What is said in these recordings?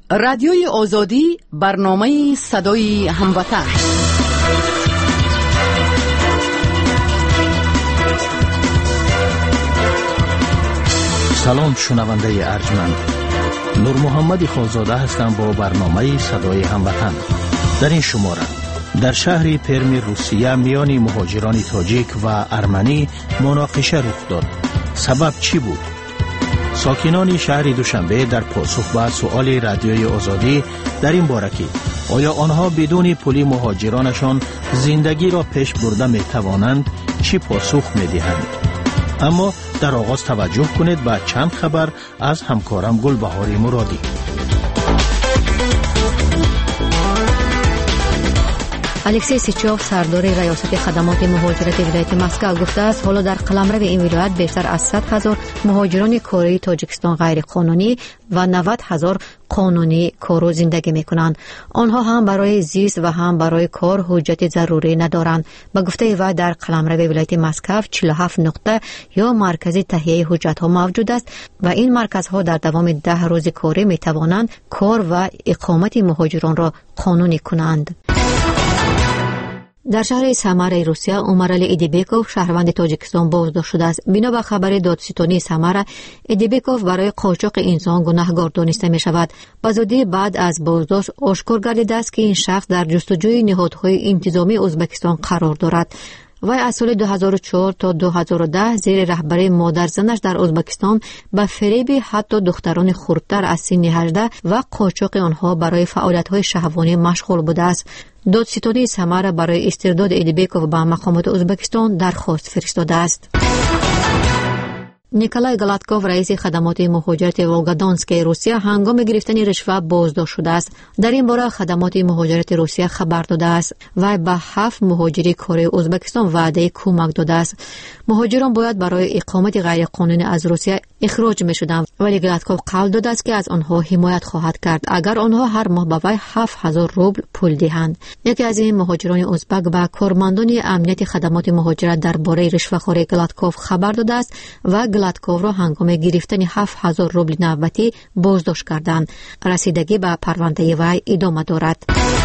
رادیوی آزادی، برنامه صدای هموطن. سلام شنونده ارجمند، نور محمد خالزاده هستم با برنامه صدای هموطن. در این شماره در شهر پرم روسیه میان مهاجران تاجیک و ارمنی مناقشه رخ داد. سبب چی بود؟ ساکنان شهر دوشنبه در پاسخ به سؤال رادیوی آزادی در این باره که آیا آنها بدون پول مهاجرانشان زندگی را پیش برده می توانند چی پاسخ می دهند؟ اما در آغاز توجه کنید به چند خبر از همکارم گلبهاری مرادی. الکسی سیچوف سردار ریاست خدمات مهاجرت ولایت مسکو گفته است حالا در قلمرو این ولایت بیشتر از 100,000 مهاجران کره تاجیکستان غیر قانونی و 90,000 قانونی کارو زندگی میکنند. آنها هم برای زیست و هم برای کار حجت ضروری ندارند. به گفته وی در قلمرو ولایت مسکو 47 نقطه یا مرکز تهیه حجت ها موجود است و این مرکزها در دوام 10 روز کاری میتوانند کار و اقامت مهاجران را قانونی کنند. در شهر سمر روسیه عمرعلی ایدیبکوف شهروند تاجیکستان بازداشت شده است. بنا به خبر دادستانی سمر، ایدیبکوف برای قاچاق انسان گناهکار دانسته می شود. بزودی بعد از بازداشت آشکار گردیده است که این شخص در جستجوی نهادهای انتظامی ازبکستان قرار دارد. وی از سال 2004 تا 2010 زیر رهبری مادر زنش در ازبکستان به فریب حتی دختران خردتر از سن 18 و قاچاق آنها برای فعالیت‌های شهوانی مشغول بوده است. دادستانی سمر برای استرداد ایدیبکوف به مقامات ازبکستان درخواست فرستاده است. نیکولای گلاتکوف رئیس خدمات مهاجرت ولگادانسک روسیه هنگام گرفتن رشوه بازداشت شده است. در این باره خدمات مهاجرت روسیه خبر داده است و به 7 مهاجر کره ازبکستان وعده کمک داده است. مهاجران باید برای اقامت غیر قانونی از روسیه اخراج می شدند، ولی گلاتکوف قول داده است که از آنها حمایت خواهد کرد اگر آنها هر ماه به وی 7,000 روبل پول دهند. یکی از این مهاجران ازبک به کارمندان امنیت خدمات مهاجرت درباره رشوه‌خوری گلاتکوف خبر داده است و گلاتکوف را هنگام گرفتن 7,000 روبل نوبتی بازداشت کردند. رسیدگی به پرونده وی ادامه دارد.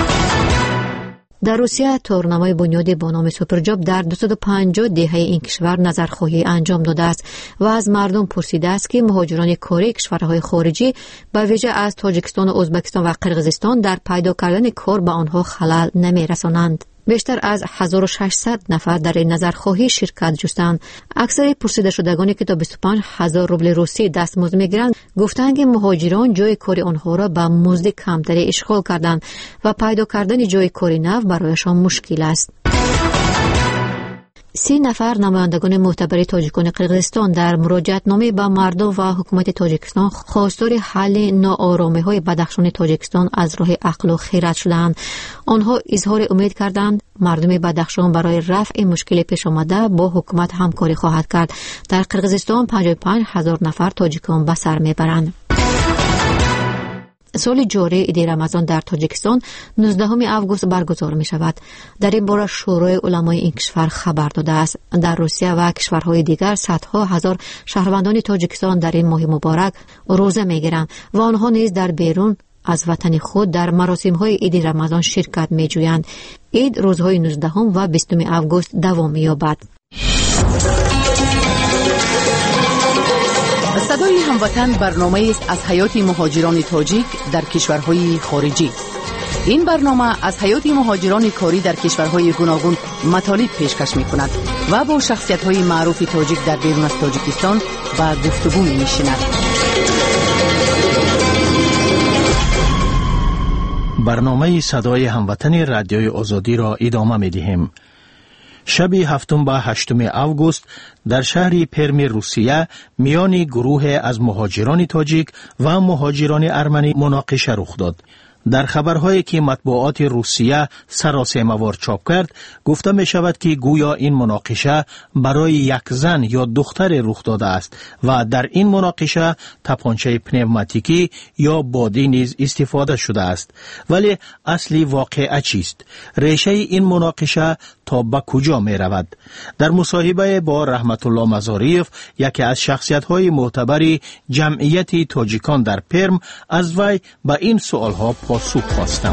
در روسیه تورنمای بنیادی با نام سوپرجاب در 250 دهه این کشور نظرخواهی انجام داده است و از مردم پرسیده است که مهاجران کره کشورهای خارجی به ویژه از تاجیکستان و ازبکستان و قرقیزستان در پیدا کردن کار به آنها خلل نمی‌رسانند. بیشتر از 1600 نفر در این نظرخواهی شرکت جستند. اکثر پرسیده شدگانی که تا 25,000 روبل روسی دستمزد می‌گیرند گفتند که مهاجران جای کار آنها را به مزد کمتری اشغال کردند و پیدا کردن جای کار نو برایشان مشکل است. 30 نفر نمایندگان معتبر تاجیکان قرقیزستان در مراجعتنامه به مردم و حکومت تاجیکستان خواستار حل ناآرامی‌های بدخشان تاجیکستان از راه عقل و خیرات شدند. آنها اظهار امید کردند مردم بدخشان برای رفع مشکل پیش آمده با حکومت همکاری خواهد کرد. در قرقیزستان 55,000 نفر تاجیکان به سر میبرند. سال جاری عید رمضان در تاجیکستان 19 آگوست برگزار می شود. در این باره شورای علمای این کشور خبر داده است. در روسیه و کشورهای دیگر صدها هزار شهروندان تاجیکستان در این ماه مبارک روزه می گیرند و آنها نیز در بیرون از وطن خود در مراسم‌های عید رمضان شرکت می جویند. عید روزهای 19 و 20 آگوست دوام می یابد. صدای هموطن برنامه است از حیات مهاجران تاجیک در کشورهای خارجی. این برنامه از حیات مهاجران کاری در کشورهای گوناگون مطالب پیشکش می‌کند و با شخصیت‌های معروف تاجیک در بیرون از تاجیکستان به گفتگو می‌نشیند. برنامه صدای هموطن رادیوی آزادی را ادامه می‌دهیم. شب 7 به 8 آگوست در شهر پرم روسیه میان گروه از مهاجران تاجیک و مهاجران ارمنی مناقشه رخ داد. در خبرهایی که مطبوعات روسیه سراسیمه‌وار چاپ کرد گفته می شود که گویا این مناقشه برای یک زن یا دختر رخ داده است و در این مناقشه تپانچه پنوماتیکی یا بادی نیز استفاده شده است. ولی اصلی واقعه چیست؟ ریشه این مناقشه تا به کجا می رود؟ در مصاحبه با رحمت الله مزاریف، یکی از شخصیت‌های معتبری جمعیت تاجیکان در پرم، از وی به این سوالها پاسخ خواستم.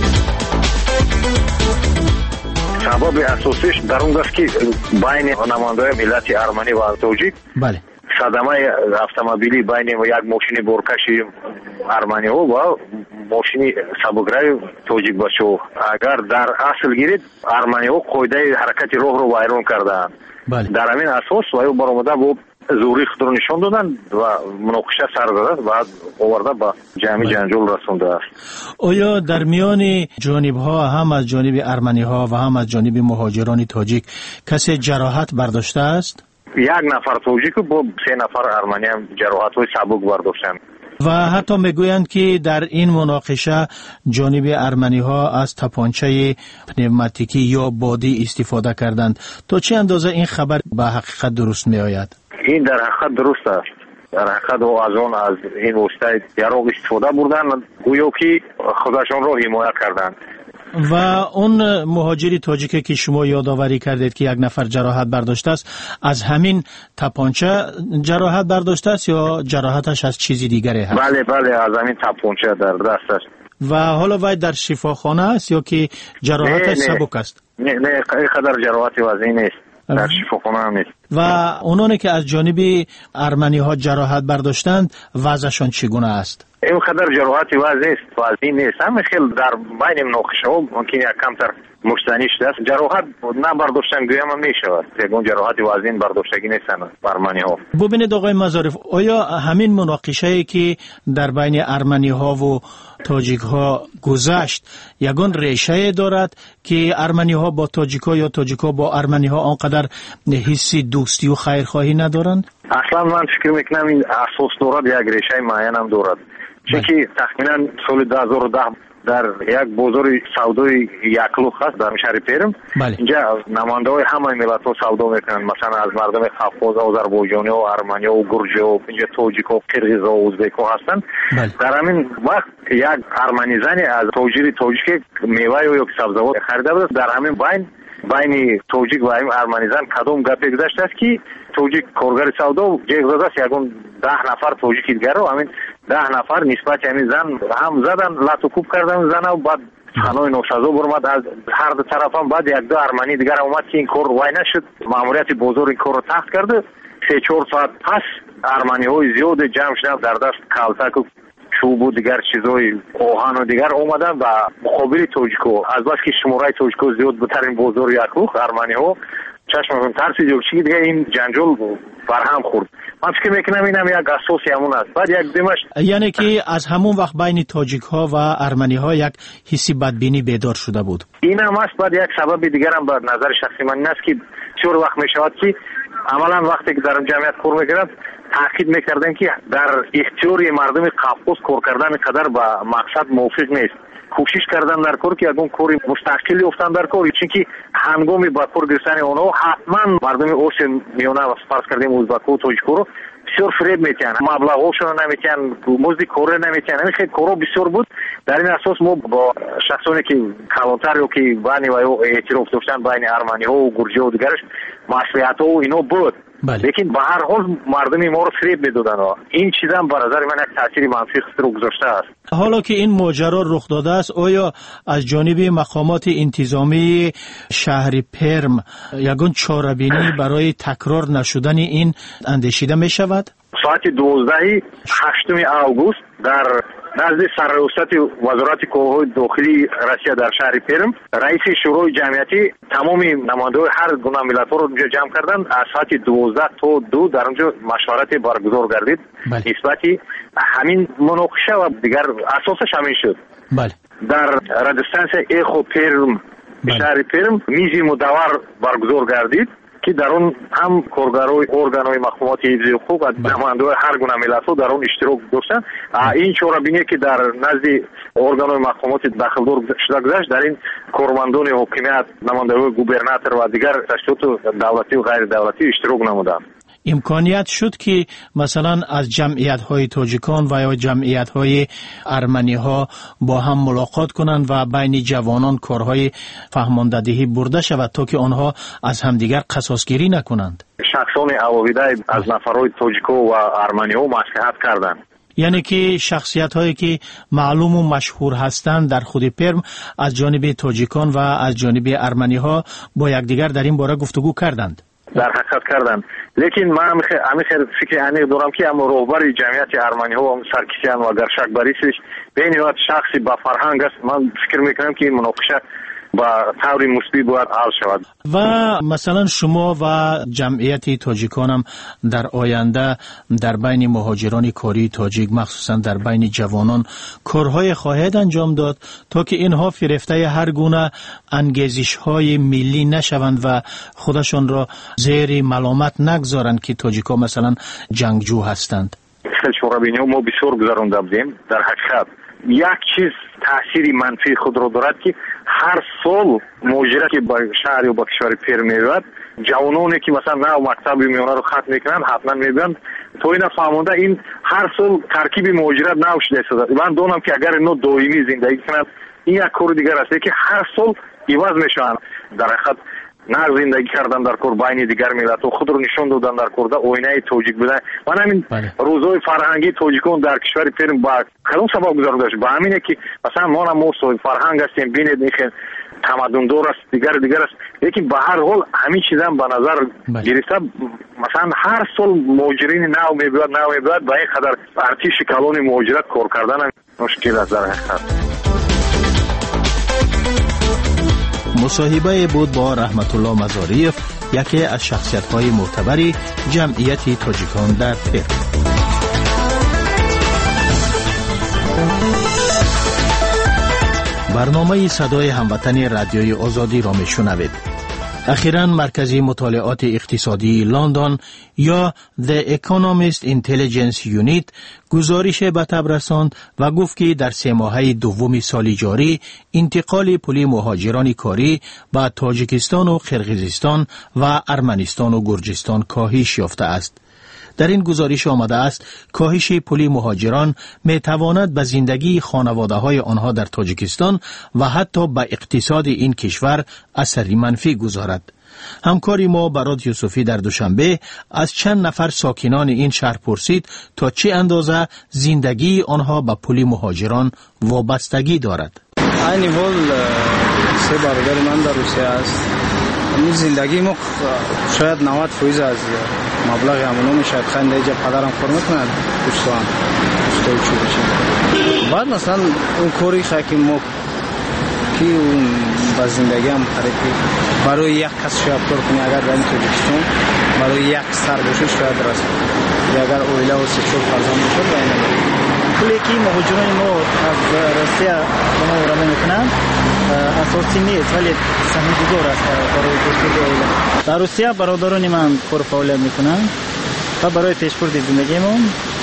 سبب اساسیش در اون است که بین نمایندگان ملت ارمنی و تاجیک بله صدمه اتومبیلی بین یک ماشین بورکشی ارمنی ها و ماشین سبکرای تاجیک باشو، اگر در اصل گیرید ارمنی ها قاعده حرکت راه رو ویران کردند. بله. در همین اساس و برآمده با زوری خود رو نشان دادن و مناقشه سر داده و آورده به جمع جنجال رسونده است. آیا در میان جانب ها هم از جانب ارمنی ها و هم از جانب مهاجران تاجیک کسی جراحت برداشته است؟ یک نفر تاجیک و با 3 نفر ارمنی هم جراحت های سبک برداشتند. و حتی میگویند که در این مناقشه جانب ارمنی ها از تپانچه پنوماتیکی یا بادی استفاده کردند. تا چه اندازه این خبر به حقیقت درست می آید؟ این در حقیقت درست است. در حقیقت از آن از این وسیله یراق استفاده بردن، گویا که خودشان را حمایت کردند. و اون مهاجری تاجیکی که شما یادآوری کردید که یک نفر جراحت برداشته است، از همین تپانچه جراحت برداشته است یا جراحتش از چیزی دیگری هست؟ بله از همین تپانچه در دست است. و حالا وای در شفاخانه است یا که جراحتش سبک است؟ نه اینقدر جراحتی وزنی نیست. در شفاخانه هم نیست. و اونانی که از جانب ارمنی ها جراحت برداشتند وضعشان چگونه است؟ این قدر جراحتی وزنی نیست. همه خیلی در بین مناقشه ها ممکن یک کمتر مشتنی شده است. جراحت نبرداشتن گویم هم می شود. یکون جراحتی وزنی برداشتگی نیستن ارمنی ها. ببینید آقای مزاریف، آیا همین مناقشه که در بین ارمنی ها و تاجیک ها گذشت یگان ریشه دارد که ارمنی ها با تاجیک ها یا تاجیک ها با ارمنی ها آنقدر حسی دوستی و خیرخواهی ندارند؟ اصلا من فکر میکنم این اساس دارد، یک ریشه معین هم دارد. چون که تقریبا سال 2010 در یک بازار سودای یکلوخ هست در شهر پرم. بله. اینجا نماینده‌های همه ملت‌ها سودا میکنن، مثلا از مردم قفقاز، آذربایجانی و ارمنی و گرجی و اینجا تاجیک و قرغیز و ازبک هستن. بله. در همین وقت یک ارمنی زنی از تاجر تاجیک میوه یا سبزیجات خریده بود. در همین بین تاجیک و ارمنی زن کدام گپ گذشته است که تاجیک کارگر سودا جیغ زده است، یگون 10 نفر تاجیک دیگر رو همین 10 نفر نسبت همین زن هم زدن، لطوکوب کردن زن و بعد خانوی نوسازو برمد از هر دو طرف هم. بعد یک دو ارمنی دیگر اومد که این کار وای نشد، ماموریت بازار این کار رو تخت کرده. 3-4 ساعت پس ارمنی های زیاد جمع شدن، در دست کالتک و چوب و دیگر چیزای آهن و دیگر اومدن و مقابل تاجیکو، از بس که شماره تاجیکو زیاد بترین بازار یکلوخ ارمنی ها چشمشون ترسید و چی دیگه این جنجال برهم خورد. من فکر میکنم اینم یک اساسی همون است. بعد یک دیمش یعنی که از همون وقت بین تاجیک ها و ارمنی ها یک حسی بدبینی بیدار شده بود. این هم است. بعد یک سبب دیگر هم به نظر شخصی من این است که چور وقت میشود که عملا وقتی که در جمعیت کار میکردن تاکید میکردن که در اختیار مردم قفقاز کار کردن قدر با مقصد موافق نیست. کوشش کردن در کار که اون کاری مستقلی افتن در کار، چون که هنگامی با کار گرفتن اونها حتما مردم اوش میونه و فرض کردیم ازبکو و تاجیکو رو بسیار فریب میتن، مبلغاشون رو نمیتن، مزد کار نمیتن. این خیلی کارا بسیار بود. در این اساس ما با شخصانی که کلانتر یا که بانی و اعتراف داشتن بین ارمنی ها و گرجی و دیگرش مسئولیت ها و اینا بود. لیکن به هر حال مردم ما رو فریب میدادن. این چیز هم به نظر من یک تاثیر منفی رو گذاشته است. حالا که این ماجرا رخ داده است، آیا از جانب مقامات انتظامی شهر پرم یگان چاره‌بینی برای تکرار نشدن این اندیشیده می شود؟ ساعت 12 8 آگوست در نزد سرریاست وزارت کارهای داخلی روسیه در شهر پرم رئیس شورای جمعیتی تمام نمایندگان هر گونه ملت‌ها رو اونجا جمع کردند. از ساعت 12 تا 2 در اونجا مشورت برگزار گردید نسبت همین مناقشه و دیگر اساسش همین شد. بله. در رادیوستانس اخو پرم شهر پرم میزی مدور برگزار گردید که در اون هم کارگرای ارگان‌های مخابراتی حفظی حقوق و نمایندگان هر گونه ملت‌ها در اون اشتراک داشتن. این چاره‌بینی که در نزد ارگان‌های مخابراتی داخلدار شده گذشت، در این کارمندان حکومت، نمایندگان گوبرناتور و دیگر تشکیلات دولتی و غیر دولتی اشتراک نمودند. امکانیت شد که مثلا از جمعیت‌های تاجیکان و یا جمعیت‌های ارمنی‌ها با هم ملاقات کنند و بین جوانان کارهای فهماندهی برده شود تا که آنها از همدیگر قصاصگیری نکنند. شخصان عواویده از نفرهای تاجیک‌ها و ارمنی‌ها مصلحت کردند. یعنی که شخصیت‌هایی که معلوم و مشهور هستند در خود پرم از جانب تاجیکان و از جانب ارمنی‌ها با یکدیگر در این باره گفتگو کردند. در حقیقت کردن، لیکن من همیشه فکر عمیق دارم که اما رهبر جمعیت ارمنی ها و سرکیسیان و اگر شک بریسش به نهایت شخصی با فرهنگ است، من فکر میکنم که این مناقشه با طور مثبت باید حل شود. و مثلا شما و جمعیت تاجیکان هم در آینده در بین مهاجران کاری تاجیک مخصوصا در بین جوانان کارهای خواهد انجام داد تا که اینها فریفته هر گونه انگیزش های ملی نشوند و خودشان را زیر ملامت نگذارند که تاجیکا مثلا جنگجو هستند. شورابینی ما بسیار گذرانده بودیم. در حقیقت یک چیز تأثیری منفی خود را دارد که هر سال مهاجرت که با شهر و با کشور پیر میاد، جوانانی که مثلا نه مکتب میونه رو ختم میکنن حتما میبینن تو این فهمونده این هر سال ترکیب مهاجرت نو شده است. من دونم که اگر اینو دائمی زندگی کنند این یک کار دیگر است که هر سال عوض میشن. در حقیقت نه زندگی کردن در کور بین دیگر ملت و خود رو نشون دادن در کور آینه تاجیک بودن. من همین روزهای فرهنگی تاجیکان در کشور پرم با کدام سبب گذارده است؟ با همینه که مثلا ما صاحب فرهنگ هستیم، ببینید میخوان تمدن دار است، دیگر است، لیکن به هر حال همین چیزا به نظر گرفته مثلا هر سال مهاجرین نو میبود با این قدر ارتش کلان مهاجرت کار کردن مشکل است. در حقیقت مصاحبه بود با رحمت الله مزاریف، یکی از شخصیت‌های معتبر جمعیت تاجیکان در پرم. برنامه صدای هموطن رادیوی آزادی را میشنوید. اخیراً مرکز مطالعات اقتصادی لندن یا The Economist Intelligence Unit گزارش به تب رساند و گفت که در 3 ماهه دوم سال جاری انتقال پول مهاجران کاری به تاجیکستان و قرقیزستان و ارمنستان و گرجستان کاهش یافته است. در این گزارش آمده است کاهش پول مهاجران می تواند به زندگی خانواده های آنها در تاجیکستان و حتی به اقتصاد این کشور اثری منفی گذارد. همکاری ما برات یوسفی در دوشنبه از چند نفر ساکنان این شهر پرسید تا چه اندازه زندگی آنها به پول مهاجران وابستگی دارد. این حال 3 برادر من در روسیه است. زندگی ما شاید 90% از مبلغ همونو شاید خنده اینجا پدرم کار میکنن دوستان چی بشه. بعد مثلا اون کاری که ما که اون با زندگی هم خریدی برای یک کس شاید کار کنی اگر در این تاجیکستان برای یک سر باشه شاید رسد یا اگر اویله و 3-4 فرزند باشه باید پولی که مهاجران ما از روسیه به ما ورده میکنن اساسی نیست ولی سهمی گذار است برای پشتگاه اویله. در روسیه برادران من کار فعالیت میکنن و برای پیشبرد زندگیمون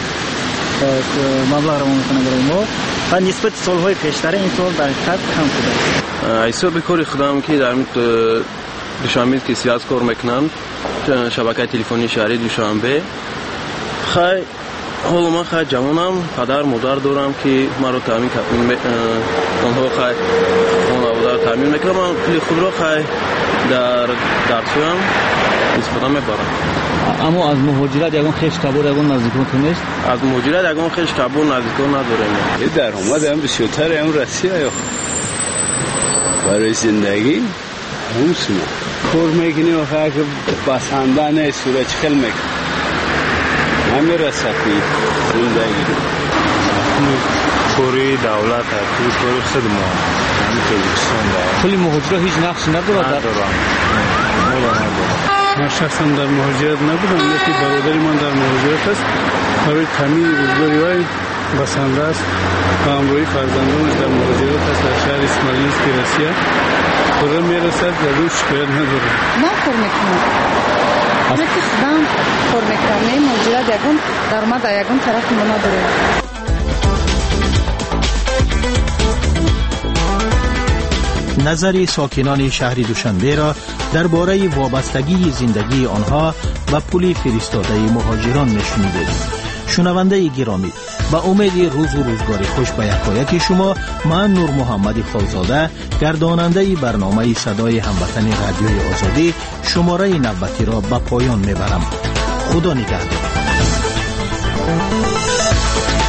مبلغ رو میکنن برای ما و نسبت سالهای پیشتر این سال در حقیقت کم شده. ایسا به کاری خودم که در دوشنبه که سیاست کار میکنم شبکه تلفنی شهری دوشنبه خیلی حالا من خیلی جوانم، پدر مادر دارم که من رو تامین آنها خیلی خانواده تامین میکنم. من پول خود را خیلی در درسویم استفاده میبرم. اما از مهاجرت یگان خیش کبور یگان نزدیکانتون نیست؟ از مهاجرت یگان خیش کبور نزدیکان نداریم. یه درآمد هم بسیارتر هم روسیه یا برای زندگی همونسونه کار میکنیم و خیلی که بسنده نیست سوره چخل میکنیم همین رسکی زندگی کوری دولت هست کوری خدمه همین تاجیکستان دارم. پول مهاجرت هیچ نقشی ندارد؟ ندارم. من شخصا در مهاجرت نبودم لیکن برادری من در مهاجرت است. برای تامین روزگاری های بسنده است و همراهی فرزندانش در مهاجرت است. در شهر اسماعیلسک روسیه کار میرسد و روش شکایت ندارم. ما کار میکنم که خدام کار میکنه مهاجرت یگون درآمد یگون طرف منا داره. نظر ساکنان شهر دوشنبه را درباره وابستگی زندگی آنها به پول فرستاده مهاجران میشنیدید. شنونده گرامی، با امید روز و روزگار خوش به یکایک شما، من نور محمد خالزاده گرداننده برنامه صدای هموطن رادیوی آزادی شماره نوبتی را به پایان میبرم. خدا نگهدار.